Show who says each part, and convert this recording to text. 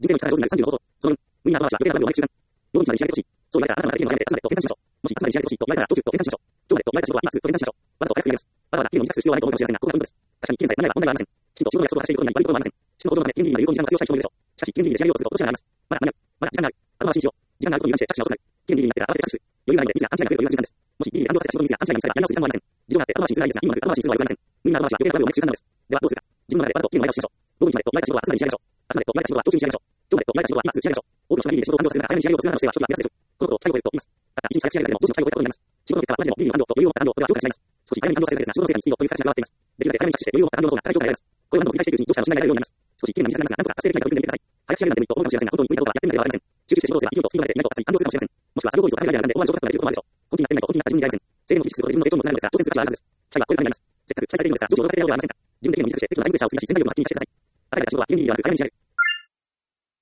Speaker 1: 人生の生き方上手になる35こと。その無意味な後回しは余計な部分を毎週間。労働者に仕上げてほしい。そう言われたらあなたのマーケティングの悩みで集まれと転換しましょう。もし集まりに仕上げてほしいと言われたら上級と転換しましょう。今日までと言われた仕事は今すぐと転換しましょう。わざと早く決めます。わざわざ議論に企画する必要はないと思うかもしれませんが、ここがポイントです。確かに現在考えれば問題はありません。きちんと仕事の約束を果たしていることに悪いことはありません。仕事の中で権利に有効に時間を活用したい人もいるでしょう。しかし、権利で仕上げをするとどちらがあります。まだ時間がある。後回しにしよう。時間があることに油断して着手が遅くなる。権利になってから慌てて着手する。余裕がないのでミスや勘違いが増える余裕が時間です。もし、倫理で完了された仕事にミスや勘違いが見つかればやり直す時間もありません。事情があって後回しにするがいいですが、今すぐ後回しにするのは良くありません。無意味な後回しは余計な部分を毎週間なのです。ではどうするか。自分の中でわざと権利の間をしましょう。午後にまでと言われた仕事は朝までに仕上げましょう。朝までと言われた仕事は上級に仕上げましょう。今日までと言われた仕事は今すぐ仕上げましょう。多くの人が倫理で仕事を完了させるなら早めに仕上げようとするなどしては人が目安でしょう。このことを最後でと言います。たった一日早く仕上げられてもどうしても最後でとになります。仕事の結果はマジでも倫理の完了と余裕を持った完了ではどうか違います。少し早めに完了されるだけですが、仕事の成果にスピードという形が上がっています。できるだけ早めに着手して余裕を持った完了の方が高い評価が得られます。これを何度も繰り返していくうちにどちらも信頼が得られるようになります。少し期限が短くなりますが、なんとか達成できないか取り組んでみてください。早く仕上げるなんて無理と思うかもしれませんが、本当に無理かどうかやってみなければわかりません。集中して仕事をすれば勢いとスピードが出て意外と達成完了するかもしれません。もしくは作業効率を高められるなんで思わぬショートカットが出ることもあるでしょう。本気になってみないと本気になった自分に出会えません。制限を意識することで自分の成長にもつながるのですが、当然する価値はあるはずです。期待はこういうためになります。せっかく期待されているのですが、上司を動かせているのではありませんか。自分で期限を短くして、適度なタイムで仕上げをするには自然材料のはっきりにしてください。与えられた仕事は有意義ではなく早めに仕上げる。